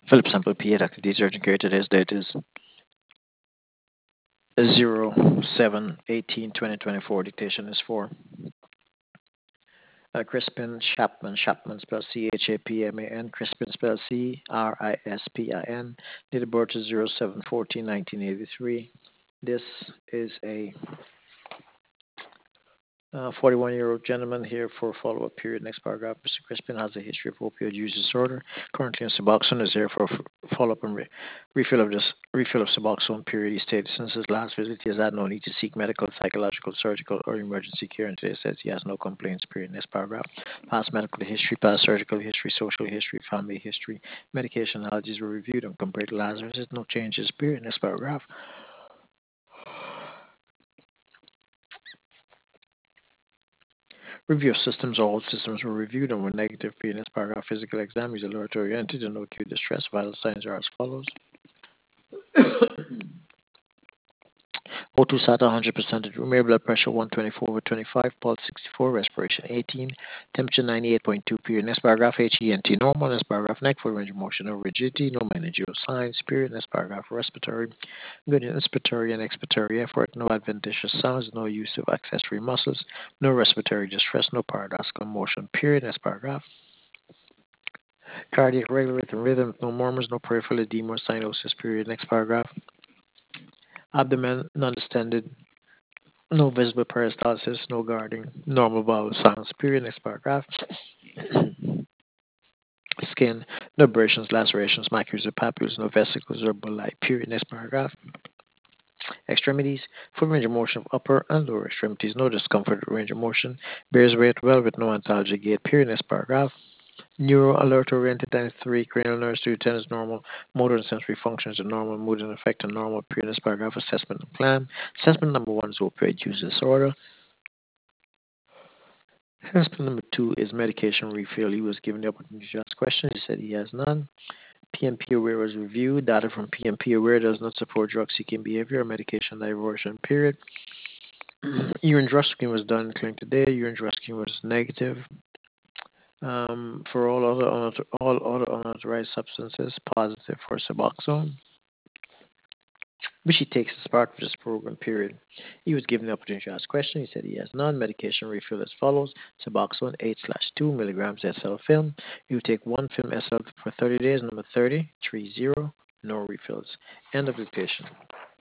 Philip sample P at activity urgent care. Today's date is 07/18/2024. Dictation is for Crispin Chapman. Chapman spelled Chapman. Crispin spelled Crispin. Date of birth is 07/14/1983. This is a 41-year-old gentleman here for follow-up period. Next paragraph. Mr. Crispin has a history of opioid use disorder. Currently on Suboxone. Is here for follow-up and refill of Suboxone period. He stated since his last visit he has had no need to seek medical, psychological, surgical, or emergency care. And today says he has no complaints. Period. Next paragraph. Past medical history, past surgical history, social history, family history, medication allergies were reviewed and compared to last visit. No changes. Period. Next paragraph. Review of systems. All systems were reviewed and were negative. In this paragraph, physical exam is alert oriented and no acute distress. Vital signs are as follows. O2 SAT 100%, room air blood pressure 124/25, pulse 64, respiration 18, temperature 98.2 period. Next paragraph, HENT normal. Next paragraph, neck for range of motion, no rigidity, no meningeal signs. Period. Next paragraph, respiratory, good inspiratory and expiratory effort, no adventitious sounds, no use of accessory muscles, no respiratory distress, no paradoxical motion. Period. Next paragraph. Cardiac regular rhythm, no murmurs, no peripheral edema or cyanosis. Period. Next paragraph. Abdomen non-distended, no visible peristalsis, no guarding, normal bowel sounds. Period. Next paragraph. Skin, no abrasions, lacerations, macules or papules, no vesicles or bulli. Period. Next paragraph. Extremities, full range of motion of upper and lower extremities, no discomfort or range of motion, bears weight well with no antalgia gait. Period. Next paragraph. Neuro alert oriented and 3 cranial nerves to attend normal, motor and sensory functions are normal, mood and affect are normal. Period. Next paragraph. Assessment and plan. Assessment number 1 is opioid use disorder. Assessment number 2 is medication refill. He was given the opportunity to ask questions. He said he has none. PMP aware was reviewed. Data from PMP aware does not support drug seeking behavior or medication diversion. Period. Urine drug screen was done in clinic today. Urine drug screen was negative. For all other unauthorized substances, positive for Suboxone, which he takes as part of this program. Period. He was given the opportunity to ask questions. He said he has none. Medication refill as follows: Suboxone 8/2 milligrams SL film. You take one film SL for 30 days. Number 30, 30. No refills. End of dictation.